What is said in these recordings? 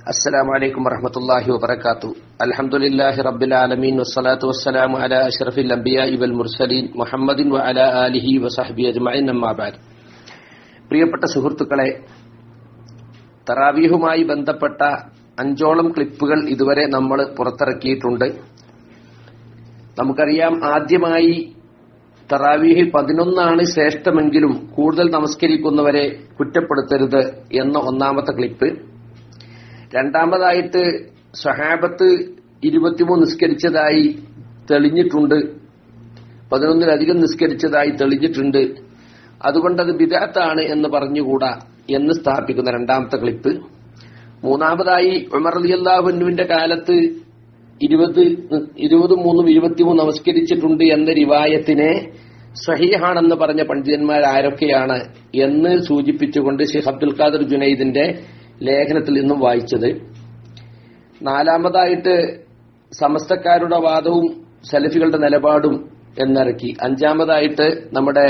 السلام عليكم ورحمة الله وبركاته. الحمد لله رب العالمين والصلاة والسلام على أشرف الأنبياء والمرسلين محمد وعلى آله وصحبه أجمعين أما بعد. പ്രിയപ്പെട്ട സുഹൃത്തുക്കളെ, തറാവീഹുമായി ബന്ധപ്പെട്ട 5ഓളം ക്ലിപ്പുകൾ ഇതുവരെ നമ്മൾ പുറത്തിറക്കിയിട്ടുണ്ട്. നമുക്കറിയാം, ആദ്യമായി തറാവീഹ് 11 ശ്രേഷ്ഠമെങ്കിലും കൂടുതൽ നമസ്കരിക്കുന്നവരെ കുറ്റപ്പെടുത്തരുത് എന്ന ഒന്നാമത്തെ ക്ലിപ്പ്. രണ്ടാമതായിട്ട് സ്വഹാബത്ത് 23 നിസ്കരിച്ചതായി തെളിഞ്ഞിട്ടുണ്ട്, 11-ലധികം നിസ്കരിച്ചതായി തെളിഞ്ഞിട്ടുണ്ട്, അതുകൊണ്ടത് ബിദ്അത്താണ് എന്ന് പറഞ്ഞുകൂടാ എന്ന് സ്ഥാപിക്കുന്ന രണ്ടാമത്തെ ക്ലിപ്പ്. മൂന്നാമതായി ഉമർ റളിയല്ലാഹു അൻഹുവിന്റെ കാലത്ത് 20, 23 നമസ്കരിച്ചിട്ടുണ്ട് എന്ന റിവായത്തിനെ സ്വഹീഹാണെന്ന് പറഞ്ഞ പണ്ഡിതന്മാർ ആരൊക്കെയാണ് എന്ന് സൂചിപ്പിച്ചുകൊണ്ട് ഷെയ്ഖ് അബ്ദുൽ ഖാദിർ ജുനൈദിന്റെ ലേഖനത്തിൽ നിന്നും വായിച്ചത്. നാലാമതായിട്ട് സമസ്തക്കാരുടെ വാദവും സലഫികളുടെ നിലപാടും എന്നിറക്കി. അഞ്ചാമതായിട്ട് നമ്മുടെ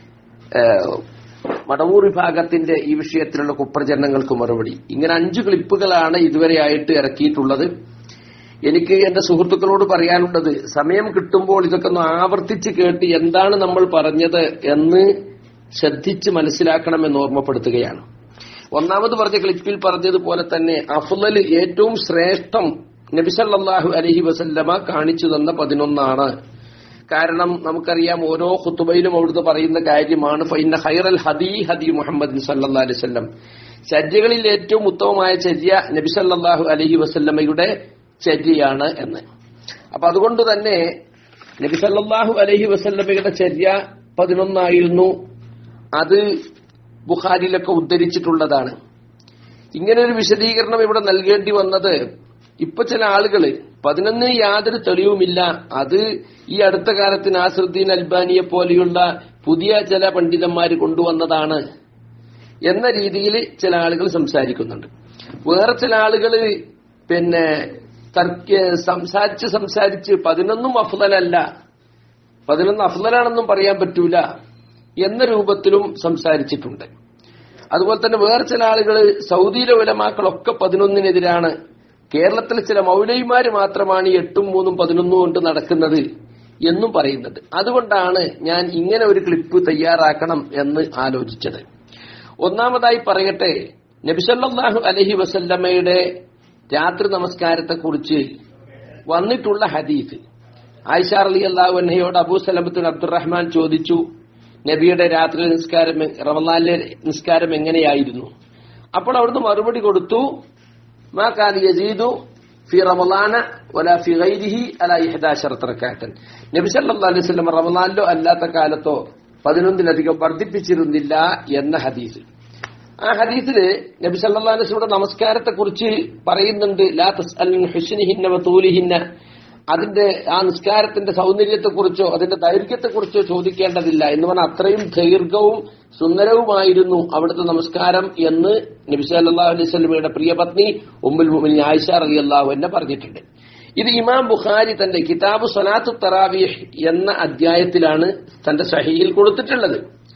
മടവൂർ വിഭാഗത്തിന്റെ ഈ വിഷയത്തിലുള്ള കുപ്രചരണങ്ങൾക്ക് മറുപടി. ഇങ്ങനെ 5 ക്ലിപ്പുകളാണ് ഇതുവരെയായിട്ട് ഇറക്കിയിട്ടുള്ളത്. എനിക്ക് എന്റെ സുഹൃത്തുക്കളോട് പറയാനുള്ളത്, സമയം കിട്ടുമ്പോൾ ഇതൊക്കെ ഒന്ന് ആവർത്തിച്ച് കേട്ട് എന്താണ് നമ്മൾ പറഞ്ഞത് എന്ന് ശ്രദ്ധിച്ച് മനസ്സിലാക്കണമെന്ന് ഓർമ്മപ്പെടുത്തുകയാണ്. ഒന്നാമത് പറഞ്ഞ ക്ലിപ്പിൽ പറഞ്ഞതുപോലെ തന്നെ അഫ്ളൽ, ഏറ്റവും ശ്രേഷ്ഠം നബി സല്ലല്ലാഹു അലൈഹി വസല്ലമ കാണിച്ചു തന്ന 11. കാരണം നമുക്കറിയാം, ഓരോ ഖുതുബയിലും അവിടുന്ന് പറയുന്ന കാര്യമാണ് ഫഇന്ന ഖൈറൽ ഹദീ ഹദീ മുഹമ്മദ് സല്ലല്ലാഹു അലൈഹി വസല്ലം. ചര്യകളിൽ ഏറ്റവും ഉത്തമമായ ചര്യ നബി സല്ലല്ലാഹു അലൈഹി വസല്ലമയുടെ ചര്യയാണ് എന്ന്. അപ്പൊ അതുകൊണ്ട് തന്നെ നബി സല്ലല്ലാഹു അലൈഹി വസല്ലമയുടെ ചര്യ 11 അത് ബുഖാരിയിലൊക്കെ ഉദ്ധരിച്ചിട്ടുള്ളതാണ്. ഇങ്ങനെ ഒരു വിശദീകരണം ഇവിടെ നൽകേണ്ടി വന്നത്, ഇപ്പൊ ചില ആളുകൾ 11 യാതൊരു തെളിവുമില്ല, അത് ഈ അടുത്ത കാലത്ത് നാസിറുദ്ദീൻ അൽബാനിയെ പോലെയുള്ള പുതിയ ചില പണ്ഡിതന്മാർ കൊണ്ടുവന്നതാണ് എന്ന രീതിയിൽ ചില ആളുകൾ സംസാരിക്കുന്നുണ്ട്. വേറെ ചില ആളുകൾ സംസാരിച്ച് 11 അഫ്ളലല്ല, 11 അഫ്ളലാണെന്നും പറയാൻ പറ്റൂല എന്ന രൂപത്തിലും സംസാരിച്ചിട്ടുണ്ട്. അതുപോലെ തന്നെ വേറെ ചില ആളുകൾ സൗദിയിലെ ഉലമാക്കളൊക്കെ 11-നെതിരാണ്, കേരളത്തിലെ ചില മൗലവിമാര് മാത്രമാണ് 8, 3, 11 കൊണ്ട് നടക്കുന്നത് എന്നും പറയുന്നുണ്ട്. അതുകൊണ്ടാണ് ഞാൻ ഇങ്ങനെ ഒരു ക്ലിപ്പ് തയ്യാറാക്കണം എന്ന് ആലോചിച്ചത്. ഒന്നാമതായി പറയട്ടെ, നബി സല്ലല്ലാഹു അലൈഹി വസല്ലമയുടെ രാത്രി നമസ്കാരത്തെക്കുറിച്ച് വന്നിട്ടുള്ള ഹദീസ്. ആയിഷ റളിയല്ലാഹു അൻഹയോട് അബൂ സലമത്തുൽ അബ്ദുറഹ്മാൻ ചോദിച്ചു, നബിയുടെ രാത്രി നിസ്കാരം, റമളാനിലെ നിസ്കാരം എങ്ങനെയായിരുന്നു? അപ്പോൾ അവിടുന്ന് മറുപടി കൊടുത്തു, മാ കാന യസീദു ഫി റമളാന വലാ ഫി ഗൈരിഹി അലാ 11 റകഅത്തൻ. നബി സല്ലല്ലാഹു അലൈഹി വസല്ലം റമളാനിലോ അല്ലാത്ത കാലത്തോ 11-ലധികം വർദ്ധിപ്പിച്ചിരുന്നില്ല എന്ന ഹദീസ്. ആ ഹദീസില് നബി സല്ലല്ലാഹു അലൈഹി വസല്ലം നമസ്കാരത്തെക്കുറിച്ച് പറയുന്നുണ്ട്, ലാ തസ്അൽനി ഹുസ്നിഹിന്ന വതൂലിഹിന്ന. അതിന്റെ ആ നിസ്കാരത്തിന്റെ സൗന്ദര്യത്തെക്കുറിച്ചോ അതിന്റെ ദൈർഘ്യത്തെക്കുറിച്ചോ ചോദിക്കേണ്ടതില്ല എന്ന് പറഞ്ഞാൽ അത്രയും ദീർഘവും സുന്ദരവുമായിരുന്നു അവിടുത്തെ നമസ്കാരം എന്ന് നബി സല്ലല്ലാഹു അലൈഹി വസല്ലമയുടെ പ്രിയപത്നി ഉമ്മുൽ മുഅ്മിനീൻ ആയിഷ റളിയല്ലാഹു അൻഹ പറഞ്ഞിട്ടുണ്ട്. ഇത് ഇമാം ബുഖാരി തന്റെ കിതാബു സ്വലാത്തു തറാവീഹ് എന്ന അധ്യായത്തിലാണ് തന്റെ സഹീഹിൽ കൊടുത്തിട്ടുള്ളത്.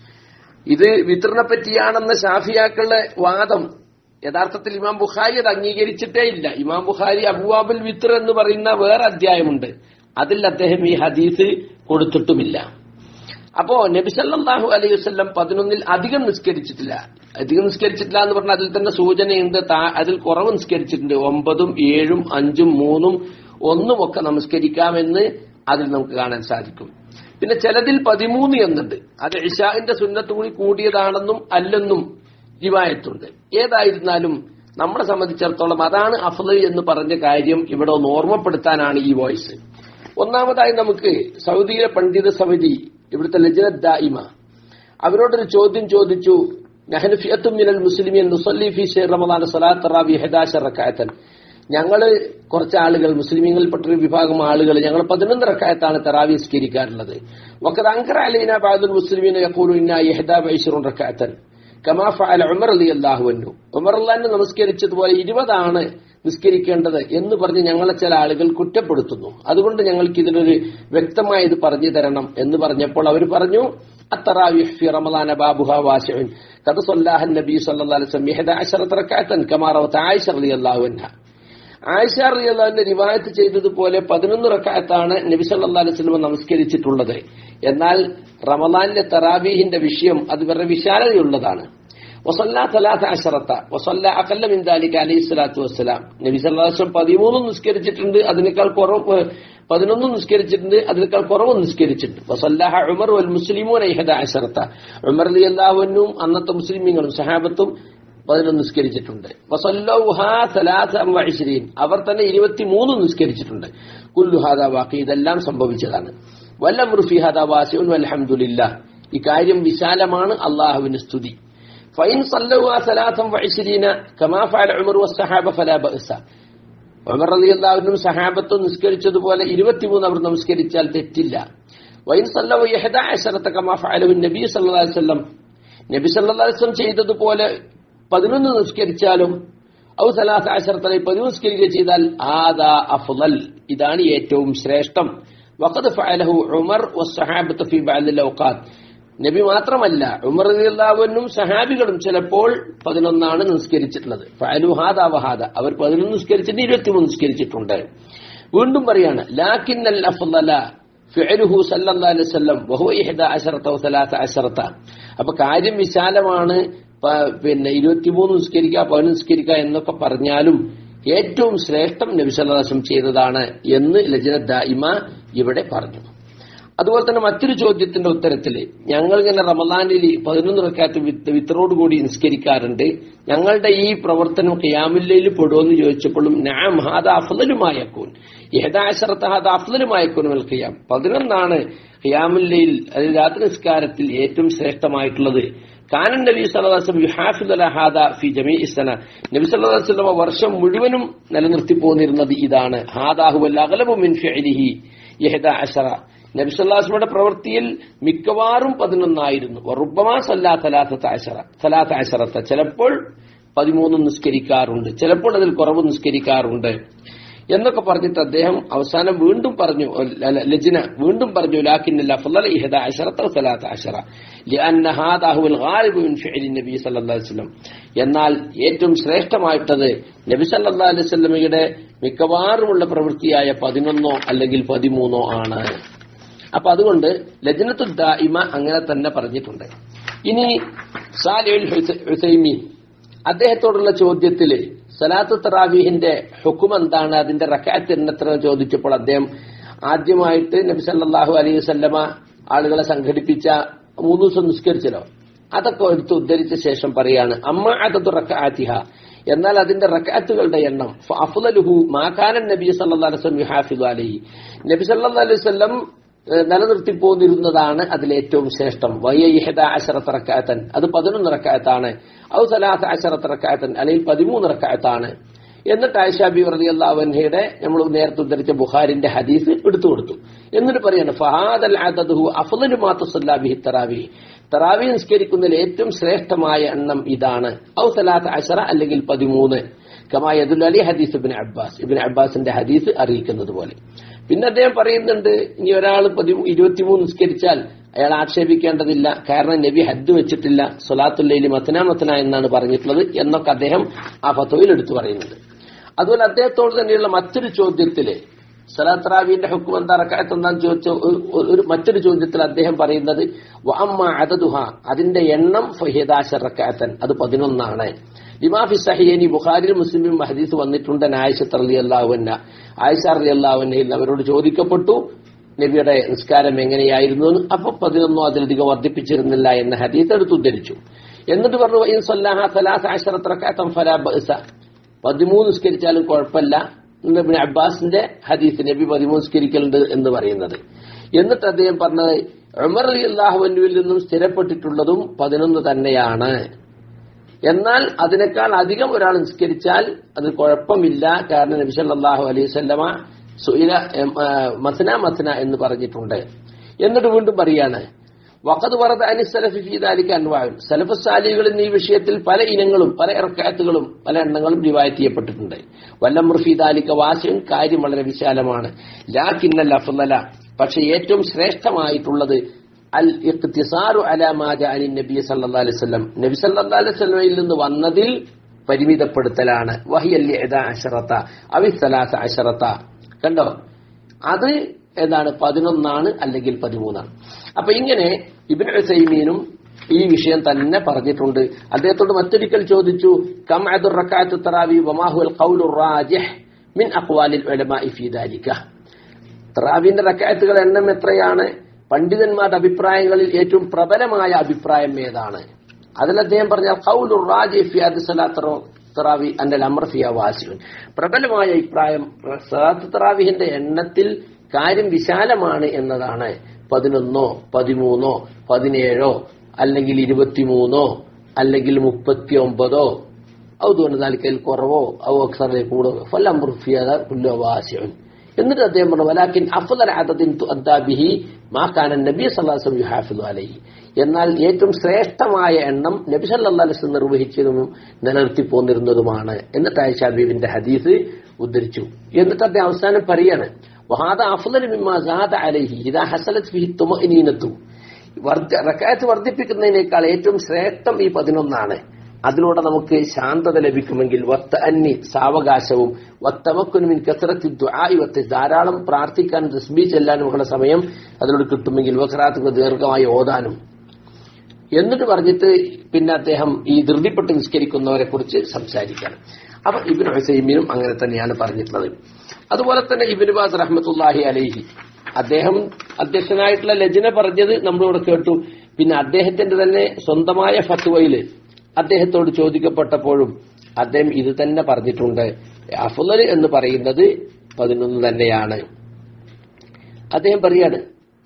ഇത് വിത്റിനെ പറ്റിയാണെന്ന ശാഫിയാക്കളുടെ വാദം യഥാർത്ഥത്തിൽ ഇമാം ബുഖാരി അത് അംഗീകരിച്ചിട്ടേ ഇല്ല. ഇമാം ബുഖാരി അബ്വാബുൽ വിത്ർ എന്ന് പറയുന്ന വേറെ അധ്യായമുണ്ട്, അതിൽ അദ്ദേഹം ഈ ഹദീസ് കൊടുത്തിട്ടുമില്ല. അപ്പോ നബി സല്ലല്ലാഹു അലൈഹി വസല്ലം 11-ൽ അധികം നിസ്കരിച്ചിട്ടില്ല. അധികം നിസ്കരിച്ചിട്ടില്ല എന്ന് പറഞ്ഞാൽ അതിൽ തന്നെ സൂചനയുണ്ട്, അതിൽ കുറവ് നിസ്കരിച്ചിട്ടുണ്ട്. 9, 7, 5, 3, 1 ഒക്കെ നമസ്കരിക്കാമെന്ന് അതിൽ നമുക്ക് കാണാൻ സാധിക്കും. പിന്നെ ചിലതിൽ 13 എന്നുണ്ട്. അത് ഇശാഇന്റെ സുന്നത്ത് കൂടി കൂടിയതാണെന്നും അല്ലെന്നും റിവായത്തുണ്ട്. ഏതായിരുന്നാലും നമ്മളെ സംബന്ധിച്ചിടത്തോളം അതാണ് അഫ്ളൽ എന്ന് പറഞ്ഞ കാര്യം ഇവിടെ ഒന്ന് ഓർമ്മപ്പെടുത്താനാണ് ഈ വോയിസ്. ഒന്നാമതായി നമുക്ക് സൗദിയിലെ പണ്ഡിത സമിതി, ഇവിടുത്തെ ലജ്നത്ത് ദായിമ, അവരോടൊരു ചോദ്യം ചോദിച്ചു. നഹ്നു ഫിഅത്തും മിനൽ മുസ്ലിമീൻ നുസല്ലി ഫീ ശഹ്രി റമളാൻ സ്വലാത്ത് തറാവീഹ് 11 റകഅത്തൻ. ഞങ്ങള് കുറച്ച് ആളുകൾ, മുസ്ലിമീങ്ങളിൽപ്പെട്ടൊരു വിഭാഗം ആളുകൾ, ഞങ്ങൾ 11 റകഅത്താണ് തറാവീഹ് നിസ്കരിക്കാറുള്ളത്. വഖദ് അൻകറ അലൈനാ ബഅദുൽ മുസ്ലിമീന യഖൂലു ഇന്നാ 21 റകഅത്തൻ കമാ ഫഅല ഉമർ റളിയല്ലാഹു അൻഹു. ഉമർ റളിയല്ലാഹു അൻഹു നമസ്കരിച്ചതുപോലെ 20 നിസ്കരിക്കേണ്ടത് എന്ന് പറഞ്ഞ് ഞങ്ങളെ ചില ആളുകൾ കുറ്റപ്പെടുത്തുന്നു. അതുകൊണ്ട് ഞങ്ങൾക്ക് ഇതിനൊരു വ്യക്തമായ ഇത് പറഞ്ഞു തരണം എന്ന് പറഞ്ഞപ്പോൾ അവർ പറഞ്ഞു, التراويح في رمضان بابها واسع قد صلاها النبي صلى الله عليه وسلم 11 ركعة كما روت عائشة رضي الله عنها. ആയിഷ റളിയല്ലാഹു അൻഹ റിവായത്ത് ചെയ്തതുപോലെ 11 റക്അത്താണ് നബി സല്ലല്ലാഹു അലൈഹി വസല്ലം നമസ്കരിച്ചിട്ടുള്ളത്. എന്നാൽ റമളാനിലെ തറാവീഹിന്റെ വിഷയം അത് വളരെ വിശാലതയുള്ളതാണ്. വസല്ല 13 വസല്ല അഖല്ല മിൻ ദാലിക അലൈഹി സ്വലാത്തു വസ്സലാം. നബി സല്ലല്ലാഹു അലൈഹി വസല്ലം 13 നിസ്കരിച്ചിട്ടുണ്ട്, അതിനേക്കാൾ കുറവ് 11 നിസ്കരിച്ചിട്ടുണ്ട്, അതിനേക്കാൾ കുറവ് നിസ്കരിച്ചിട്ടുണ്ട്. വസല്ലഹ ഉമർ വൽ മുസ്ലിമൂന 11. ഉമർ റളിയല്ലാഹു അൻഹും അന്നത്തെ മുസ്ലിമീങ്ങളും സഹാബത്തും 11 നിസ്കരിച്ചിട്ടുണ്ട്. വസല്ലൗഹാ 23, അവർ തന്നെ 23 നിസ്കരിച്ചിട്ടുണ്ട്. കുല്ലു ഹാദാ വാഖി, ഇതെല്ലാം സംഭവിച്ചതാണ്. വല്ലംറു ഫീ ഹാദാ വാസിഉൻ വൽഹംദുലില്ലാഹ്, ഈ കാര്യം വിശാലമാണ്, അല്ലാഹുവിന് സ്തുതി. ഫൈൻ സല്ലൗഹാ 23 കമാ ഫഅല ഉമർ വസ്സഹാബ ഫലാ ബഅസ. ഉമർ റളിയല്ലാഹു അൻഹു സഹാബത്തും നിസ്കരിച്ചതുപോലെ 23 അവർ നമസ്കരിച്ചാൽ തെറ്റില്ല. വൈൻ സല്ലൗ 11 കമാ ഫഅലഹു നബി സല്ലല്ലാഹു അലൈഹി വസല്ലം, നബി സല്ലല്ലാഹു അലൈഹി വസല്ലം ചെയ്തതുപോലെ 11 നിസ്കരിച്ചാലും ഔ 13 13 നിസ്കരിക്കുക ചെയ്താൽ ആദാ അഫ്ളൽ, ഇതാണ് ഏറ്റവും ശ്രേഷ്ഠം. വഖദ് ഫഅലഹു ഉമർ വസ്സഹാബത്തു ഫീ ബഅദിൽ ഔഖാത്ത്, നബി മാത്രമല്ല ഉമർ റളിയല്ലാഹു അൻഹും സഹാബികളും ചിലപ്പോൾ 11 നിസ്കരിച്ചിട്ടുള്ളത്. ഫഅലു ഹാദാ വഹാദ, അവർ 11 നിസ്കരിച്ചിട്ട് 23 നിസ്കരിച്ചിട്ടുണ്ട്. വീണ്ടും പറയാണ് ലാകിന്നൽ അഫ്ളല ഫിഅലുഹു സല്ലല്ലാഹു അലൈഹി വസല്ലം വഹുവ 11 ഔ 13. അപ്പൊ കാര്യം വിശാലമാണ്. പിന്നെ 23 നിസ്കരിക്കുക 11 നിസ്കരിക്കുക എന്നൊക്കെ പറഞ്ഞാലും ഏറ്റവും ശ്രേഷ്ഠം നബി സല്ലല്ലാഹു അലൈഹി വസല്ലം ചെയ്തതാണ് എന്ന് ലജ്ന ദായിമ ഇവിടെ പറഞ്ഞു. അതുപോലെ തന്നെ മറ്റൊരു ചോദ്യത്തിന്റെ ഉത്തരത്തിൽ, ഞങ്ങൾ ഇങ്ങനെ റമളാനിൽ 11 റക്അത്ത് വിത്റോടുകൂടി നിസ്കരിക്കാറുണ്ട്, ഞങ്ങളുടെ ഈ പ്രവർത്തനം ഖിയാമുൽ ലൈൽ പെടുമെന്ന് ചോദിച്ചപ്പോഴും നഅം ഹാദാ അഫ്ളലു മാ യകൂൻ 11 ഹാദാ അഫ്ളലു മാ യകൂൻ വൽ ഖിയാം, 11 ഖിയാമുൽ ലൈൽ, അതായത് രാത്രി നിസ്കാരത്തിൽ ഏറ്റവും ശ്രേഷ്ഠമായിട്ടുള്ളത്. കാനൻ നബി സല്ലല്ലാഹു അലൈഹി വസല്ലം യുഹാഫിദു അലാ ഹാദാ ഫീ ജമീഇ സന, നബി സല്ലല്ലാഹു അലൈഹി വസല്ലം വർഷം മുഴുവനും നിലനിർത്തി പോന്നിരുന്നത് ഇതാണ്. ഹാദാ ഹുവൽ അഗ്ലബു മിൻ ഫിഅലിഹി 11, നബി സല്ലല്ലാഹു അലൈഹി വസല്ലം പ്രവൃത്തിയിൽ മിക്കവാറും 11 ആയിരുന്നു. വറുബ്ബമാ സല്ലാ 13, ചിലപ്പോൾ 13 നിസ്കരിക്കാറുണ്ട്, ചിലപ്പോൾ അതിൽ കുറവ് നിസ്കരിക്കാറുണ്ട് എന്നൊക്കെ പറഞ്ഞിട്ട് അദ്ദേഹം അവസാനം വീണ്ടും പറഞ്ഞു, ലജ്ന വീണ്ടും പറഞ്ഞു ലാകിന്നൽ അഫ്ളല 11 ഔ 13 ലിഅന്ന ഹാദാ ഹുവൽ ഗാലിബു മിൻ ഫിഅലി നബി സല്ലല്ലാഹു അലൈഹി വസല്ലം, എന്നാൽ ഏറ്റവും ശ്രേഷ്ഠമായിട്ടത് നബി സല്ലല്ലാഹു അലൈഹി വസല്ലമയുടെ മിക്കവാറുമുള്ള പ്രവൃത്തിയായ 11 അല്ലെങ്കിൽ 13 ആണ്. അപ്പൊ അതുകൊണ്ട് ലജ്നത്തുൽ ദായിമ അങ്ങനെ തന്നെ പറഞ്ഞിട്ടുണ്ട്. ഇനി സാലിഹുൽ ഉസൈമീൻ അദ്ദേഹത്തോടുള്ള ചോദ്യത്തില് സലാത്ത് തറാവീഹിന്റെ ഹുക്ം എന്താണ്, അതിന്റെ റക്അത്ത് എത്ര ചോദിച്ചപ്പോൾ അദ്ദേഹം ആദ്യമായിട്ട് നബി സല്ലല്ലാഹു അലൈഹി വസല്ലമ ആളുകളെ സംഘടിപ്പിച്ച 3 ദിവസം നിസ്കരിച്ചല്ലോ, അതൊക്കെ എടുത്ത് ഉദ്ധരിച്ച ശേഷം പറയാണ് അമ്മ അദദു റക്അഅതിഹ, എന്നാൽ അതിന്റെ റക്അത്തുകളുടെ എണ്ണം ഫഅഫ്ളലുഹു മാ കാന നബി സല്ലല്ലാഹു അലൈഹി വസല്ലം യുഹാഫിദു അലൈഹി, നബി സല്ലല്ലാഹു അലൈഹി വസല്ലം നിലനിർത്തി പോന്നിരുന്നതാണ് അതിലേറ്റവും ശ്രേഷ്ഠം. വയ 11 റക്അത്തൻ, അത് 11 റക്അത്താണ്. ഔ 13 റക്അത്തൻ, അല്ലെങ്കിൽ 13 റക്അത്താണ്. എന്നിട്ട് ആയിഷ ബിബി റളിയല്ലാഹു അൻഹയുടെ നമ്മൾ നേരത്തെ ഉദ്ധരിച്ച ബുഖാരിന്റെ ഹദീസ് എടുത്തു കൊടുത്തു. എന്നിട്ട് പറയാണ് ഫഹാദൽ അദദു അഫ്ളലു മാ തസല്ല ബിഹി തറാവീഹ്, തറാവീഹ് നിസ്കരിക്കുന്നതിൽ ഏറ്റവും ശ്രേഷ്ഠമായ എണ്ണം ഇതാണ്. ഔ 13 അല്ലെങ്കിൽ 13, കമാ യദുല്ലു അലൈഹി ഹദീസ് ഇബ്നു അബ്ബാസിന്റെ ഹദീസ് അറിയിക്കുന്നത് പോലെ. പിന്നെ അദ്ദേഹം പറയുന്നുണ്ട്, ഇനി ഒരാൾ 23 നിസ്കരിച്ചാൽ അയാൾ ആക്ഷേപിക്കേണ്ടതില്ല, കാരണം നബി ഹദ്ദ് വെച്ചിട്ടില്ല, സ്വലാത്തുൽ ലൈലി മത്ന മത്ന എന്നാണ് പറഞ്ഞിട്ടുള്ളത് എന്നൊക്കെ അദ്ദേഹം ആ ഫത്വയിൽ എടുത്തു പറയുന്നുണ്ട്. അതുപോലെ അദ്ദേഹത്തോട് തന്നെയുള്ള മറ്റൊരു ചോദ്യത്തില് സലാത്ത് തറാവീഹിന്റെ ഹുക്ം എന്താ, റക്അത്ത് എന്താന്ന് ചോദിച്ച മറ്റൊരു ചോദ്യത്തിൽ അദ്ദേഹം പറയുന്നത് വഅമ്മ അദദുഹ, അതിന്റെ എണ്ണം ഫ11 റക്അത്തൻ, അത് 11 ലിമാ ഫി സഹീഹൈനി, ബുഖാരിയിലും മുസ്ലിമിലും ഹദീസ് വന്നിട്ടുണ്ട്. ആയിഷ റളിയല്ലാഹു അൻഹ, ആയിഷ റളിയല്ലാഹു അൻഹയിൽ അവരോട് ചോദിക്കപ്പെട്ടു നബിയുടെ നിസ്കാരം എങ്ങനെയായിരുന്നു എന്ന്. അപ്പൊ 11 അതിലധികം വർദ്ധിപ്പിച്ചിരുന്നില്ല എന്ന ഹദീസ് എടുത്ത് ഉദ്ധരിച്ചു. എന്നിട്ട് പറഞ്ഞു ഇൻ സല്ലഹ 13 റക്അത്തൻ ഫലാ ബഅസ, 13 നിസ്കരിച്ചാലും കുഴപ്പമില്ല. ഇബ്നു അബ്ബാസിന്റെ ഹദീസ് നബി 13 നിസ്കരിക്കലുണ്ട് എന്ന് പറയുന്നത്. എന്നിട്ട് അദ്ദേഹം പറഞ്ഞത് ഉമർ റളിയല്ലാഹു അൻഹുവിൽ നിന്നും സ്ഥിരപ്പെട്ടിട്ടുള്ളതും 11 തന്നെയാണ്. എന്നാൽ അതിനേക്കാൾ അധികം ഒരാൾ നിസ്കരിച്ചാൽ അത് കുഴപ്പമില്ല, കാരണം നബി സല്ലല്ലാഹു അലൈഹി വസല്ലമ സുഇല മത്ന മത്ന എന്ന് പറഞ്ഞിട്ടുണ്ട്. എന്നിട്ട് വീണ്ടും പറയാണ് വഖദ് വറദ അനി സലഫി ഫീ ദാലിക അൻവാഉൻ, സലഫ് സാലിഹുകളിൽ ഈ വിഷയത്തിൽ പല ഇനങ്ങളും പല റക്അത്തുകളും പല എണ്ണങ്ങളും റിവായത്ത് ചെയ്യപ്പെട്ടിട്ടുണ്ട്. വല്ലംറു ഫീ ദാലിക വാസിഉൻ, കാര്യം വളരെ വിശാലമാണ്. ലാകിന്നൽ അഫ്ളല, പക്ഷെ ഏറ്റവും ശ്രേഷ്ഠമായിട്ടുള്ളത് അൽ ഇഖ്തിസാറു അലാ മാ ജാഅ അൻ നബി സല്ലല്ലാഹു അലൈഹി വസല്ലം, നബി സല്ലല്ലാഹു അലൈഹി വസല്ലമയിൽ നിന്ന് വന്നതിൽ പരിമിതപ്പെടുത്തലാണ്. വഹിയൽ 11 അവി 13. കണ്ടോ, അത് ഏതാണ്? 11 അല്ലെങ്കിൽ 13. അപ്പൊ ഇങ്ങനെ ഇബ്നു ഉസൈമീനും ഈ വിഷയം തന്നെ പറഞ്ഞിട്ടുണ്ട്. അദ്ദേഹത്തോട് മറ്റൊരിക്കൽ ചോദിച്ചു, കം അദുർ റക്അത്തു തറാവി വമാ ഹുവൽ ഖൗലു റാജിഹ് മിൻ അഖ്വാലിൽ ഉലമാഇ ഫീ ദാലിക. തറാവിന്റെ റക്അത്തുകൾ എണ്ണം എത്രയാണ്? പണ്ഡിതന്മാരുടെ അഭിപ്രായങ്ങളിൽ ഏറ്റവും പ്രബലമായ അഭിപ്രായം ഏതാണ്? അതിൽ അദ്ദേഹം പറഞ്ഞ ഖൗലു റാജിഹ് ഫീ അദ്സലാത്തു തറാവി അന്നൽ അംറ ഫിയാ വാസിഉൻ. പ്രബലമായ അഭിപ്രായം സലാത്ത് തറാവിഹിന്റെ എണ്ണത്തിൽ കാര്യം വിശാലമാണ് എന്നതാണ്. 11, 13, 17 അല്ലെങ്കിൽ 23 അല്ലെങ്കിൽ 39 അതുകൊണ്ട് നാലിക്കൽ കുറവോ അക്സറിൽ കൂടുകയോ ഫലംറു ഫിയാ കുല്ലു വാസിഉൻ. എന്നിട്ട് അദ്ദേഹം പറഞ്ഞു വലാകിൻ അഫ്ളൽ അദദിൻ തുഅദ്ദാ ബിഹി മാ കാന നബി സല്ലല്ലാഹു അലൈഹി വസല്ലം യുഹാഫിദു അലൈഹി. എന്നാൽ ഏറ്റവും ശ്രേഷ്ഠമായ എണ്ണം നബി സല്ലല്ലാഹു അലൈഹി വസല്ലം നിർവഹിച്ചതും നിലനിർത്തി പോന്നിരുന്നതുമാണ്. എന്നിട്ട് ആയിഷ ബീവിന്റെ ഹദീസ് ഉദ്ധരിച്ചു. എന്നിട്ട് അദ്ദേഹം അവസാനം പറയാണ് വഹാദ അഫ്ളൽ മിമ്മാ സാദ അലൈഹി ഇദാ ഹസലത് ഫിഹി തുമഇനീനതു. റക്അത്ത് വർദ്ധിപ്പിക്കുന്നതിനേക്കാൾ ഏറ്റവും ശ്രേഷ്ഠം ഈ 11 അതിലൂടെ നമുക്ക് ശാന്തത ലഭിക്കുമെങ്കിൽ വത്തഅന്നി സാവകാശവും വത്തമക്കുനു മിൻ കസറത്തി ദുആഇ ധാരാളം പ്രാർത്ഥിക്കാനും തസ്ബീഹ് ചെല്ലാനുമുള്ള സമയം അതിലൂടെ കിട്ടുമെങ്കിൽ വഖറാത്തുകൾ ദീർഘമായി ഓതാനും. എന്നിട്ട് പറഞ്ഞിട്ട് പിന്നെ അദ്ദേഹം ഈ ധൃതിപ്പെട്ട് നിസ്കരിക്കുന്നവരെ കുറിച്ച് സംസാരിക്കണം. അപ്പൊ ഇബ്നു ഉസൈമീനും അങ്ങനെ തന്നെയാണ് പറഞ്ഞിട്ടുള്ളത്. അതുപോലെ തന്നെ ഇബ്നു ബാസ് റഹ്മത്തുള്ളാഹി അലൈഹി അദ്ദേഹം അധ്യക്ഷനായിട്ടുള്ള ലജ്ന പറഞ്ഞത് നമ്മളിവിടെ കേട്ടു. പിന്നെ അദ്ദേഹത്തിന്റെ തന്നെ സ്വന്തമായ ഫത്വയില് അദ്ദേഹത്തോട് ചോദിക്കപ്പെട്ടപ്പോഴും അദ്ദേഹം ഇത് തന്നെ പറഞ്ഞിട്ടുണ്ട്. അഫ്ളൽ എന്ന് പറയുന്നത് 11 തന്നെയാണ്. അദ്ദേഹം പറയാണ്,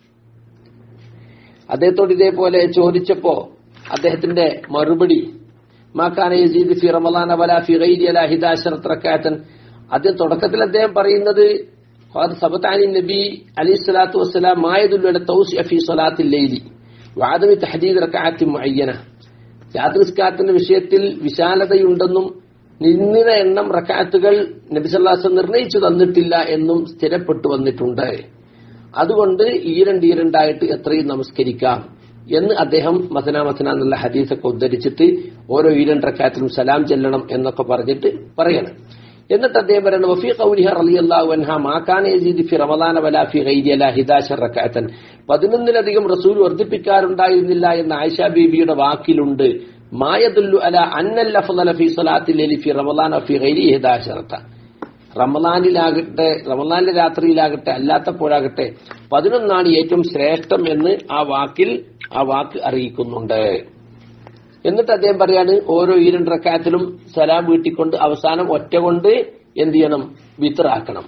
അദ്ദേഹത്തോട് ഇതേപോലെ ചോദിച്ചപ്പോ അദ്ദേഹത്തിന്റെ മറുപടി മാക്കാന യസീദ് ഫി റമളാന വലാ ഫി ഗൈരി അലാ 11 റക്അത്തൻ. ആദ്യം തുടക്കത്തിൽ അദ്ദേഹം പറയുന്നത് സബതാനി നബി അലൈഹി സ്വലാത്തു വസ്സലാം മാ യദുല്ലു അലാ തൗസിഅ ഫി സ്വലാത്തിൽ ലൈലി വഅദമി തഹദീദ് റക്അത്തിൻ മുഅയ്യന. രാത്രി നിസ്കാരത്തിന്റെ വിഷയത്തിൽ വിശാലതയുണ്ടെന്നും നിശ്ചിത എണ്ണം റക്അത്തുകൾ നബി സല്ലല്ലാഹു അലൈഹി വസല്ലം നിർണയിച്ചു തന്നിട്ടില്ല എന്നും സ്ഥിരപ്പെട്ടു വന്നിട്ടുണ്ട്. അതുകൊണ്ട് ഈരണ്ടായിട്ട് എത്രയും നമസ്കരിക്കാം എന്ന് അദ്ദേഹം മസന എന്നുള്ള ഹദീസൊക്കെ ഉദ്ധരിച്ചിട്ട് ഓരോ 2 റക്അത്തിലും സലാം ചെല്ലണം എന്നൊക്കെ പറഞ്ഞിട്ട് പറയണം. എന്നിട്ട് അദ്ദേഹം പറയുന്നത് വഫീ ഖൗലിഹ റളിയല്ലാഹു അൻഹ മാ കാന യസീദു ഫി റമളാന വലാ ഫി ഗൈരി അലാ 11 റക്അത്തൻ. 11-ലധികം റസൂൽ വർദ്ധിപ്പിക്കാറുണ്ടായിരുന്നില്ല എന്ന ആയിഷ ബീബിയുടെ വാക്കിലുണ്ട് മാ യദുല്ലു അലാ അന്നൽ അഫ്ളല ഫി സ്വലാത്തിൽ ലൈലി ഫി റമളാന ഫി ഗൈരി 11. റമളാനിലാകട്ടെ റമളാനിലെ രാത്രിയിലാകട്ടെ അല്ലാത്തപ്പോഴാകട്ടെ 11 ഏറ്റവും ശ്രേഷ്ഠം എന്ന് ആ വാക്ക് അറിയിക്കുന്നുണ്ട്. എന്നിട്ട് അദ്ദേഹം പറയാണ് ഓരോ 2 റക്അത്തിലും സലാം വീട്ടിക്കൊണ്ട് അവസാനം ഒറ്റ കൊണ്ട് എന്ത് ചെയ്യണം? വിത്റാക്കണം.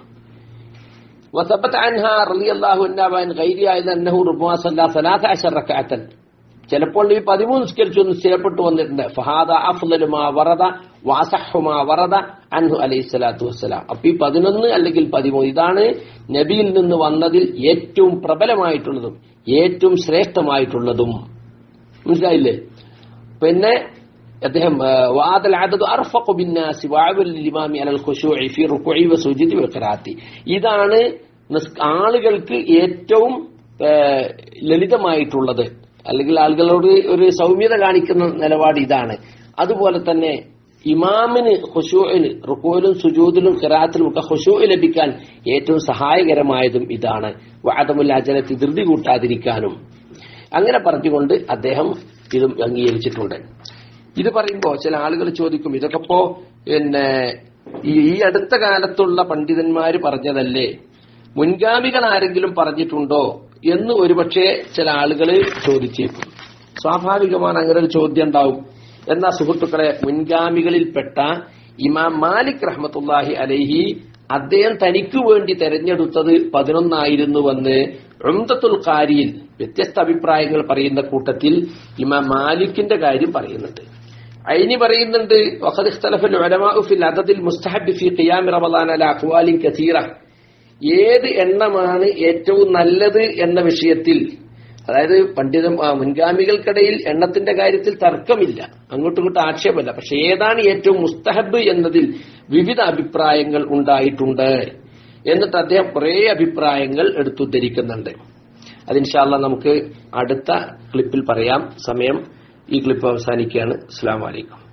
വസബത അൻഹ റളിയല്ലാഹു അൻഹാ വൻ ഗൈരിയ അന്നഹു റുബ്ബാ സല്ല 13 റക്അത്തൻ. ചിലപ്പോൾ ഈ 13 നിസ്കരിച്ചു എന്ന് സ്ഥിരപ്പെട്ടു വന്നിട്ടുണ്ട്. ഫഹാദ അഫ്ളലു മാ വറദ വഅസഹ്ഹു മാ വറദ അൻഹു അലൈഹി സ്വലാത്തു വസ്സലാം. അപ്പൊ ഈ 11 അല്ലെങ്കിൽ 13 ഇതാണ് നബിയിൽ നിന്ന് വന്നതിൽ ഏറ്റവും പ്രബലമായിട്ടുള്ളതും ഏറ്റവും ശ്രേഷ്ഠമായിട്ടുള്ളതും. മനസ്സിലായില്ലേ? പിന്നെ അദ്ദേഹം വാദൽ അദദു അർഫഖു ബിന്നാസി വഅവൽ ലിമാമി അലൽ ഖുശൂഇ ഫി റുകുഇ വസുജൂദി വഖിറാത്തി. ഇതാണ് ആളുകൾക്ക് ഏറ്റവും ലളിതമായിട്ടുള്ളത്, അല്ലെങ്കിൽ ആളുകളോട് ഒരു സൗമ്യത കാണിക്കുന്ന നിലപാട് ഇതാണ്. അതുപോലെ തന്നെ ഇമാമിന് ഖുശൂഇന് റുകുഇലും സുജൂദിലും ഖിറാഅത്തിലും ഒക്കെ ഖുശൂഇ ലഭിക്കാൻ ഏറ്റവും സഹായകരമായതും ഇതാണ്. വഅദമുൽ അജലത്തി ധൃതി കൂട്ടാതിരിക്കാനും. അങ്ങനെ പറഞ്ഞുകൊണ്ട് അദ്ദേഹം ഇതും അംഗീകരിച്ചിട്ടുണ്ട്. ഇത് പറയുമ്പോൾ ചില ആളുകൾ ചോദിക്കും, ഇതൊക്കെ ഇപ്പോ പിന്നെ ഈ അടുത്ത കാലത്തുള്ള പണ്ഡിതന്മാര് പറഞ്ഞതല്ലേ, മുൻഗാമികൾ ആരെങ്കിലും പറഞ്ഞിട്ടുണ്ടോ എന്ന് ഒരുപക്ഷെ ചില ആളുകൾ ചോദിച്ചേക്കും. സ്വാഭാവികമാണ് അങ്ങനെ ഒരു ചോദ്യം ഉണ്ടാവും. എന്നാ സുഹൃത്തുക്കളെ, മുൻഗാമികളിൽപ്പെട്ട ഇമാം മാലിക് റഹ്മത്തുള്ളാഹി അലൈഹി അദ്ദേഹം തനിക്ക് വേണ്ടി തെരഞ്ഞെടുത്തത് 11 ആയിരുന്നുവെന്ന് ഉംദത്തുൽ ഖാരിയിൽ വ്യത്യസ്ത അഭിപ്രായങ്ങൾ പറയുന്ന കൂട്ടത്തിൽ ഇമാം മാലിക്കിന്റെ കാര്യം പറയുന്നുണ്ട്. ഐനി പറയുന്നുണ്ട് വഖദ് ഇഖ്തലഫൽ ഉലമാഉ ഫിൽ അദദിൽ മുസ്തഹബ് ഫി ഖിയാം റമളാൻ അലാ അഖ്വാലിൻ കസീറ. ഏത് എണ്ണമാണ് ഏറ്റവും നല്ലത് എന്ന വിഷയത്തിൽ, അതായത് മുൻഗാമികൾക്കിടയിൽ എണ്ണത്തിന്റെ കാര്യത്തിൽ തർക്കമില്ല, അങ്ങോട്ടും ഇങ്ങോട്ടും ആക്ഷേപമില്ല. പക്ഷെ ഏതാണ് ഏറ്റവും മുസ്തഹബ് എന്നതിൽ വിവിധ അഭിപ്രായങ്ങൾ ഉണ്ടായിട്ടുണ്ട്. എന്നിട്ട് അദ്ദേഹം കുറെ അഭിപ്രായങ്ങൾ എടുത്തുദ്ധരിക്കുന്നുണ്ട്. അത് ഇൻഷാ അല്ലാഹ് നമുക്ക് അടുത്ത ക്ലിപ്പിൽ പറയാം. സമയം ഈ ക്ലിപ്പ് അവസാനിക്കുകയാണ്. അസ്സലാമു അലൈക്കും.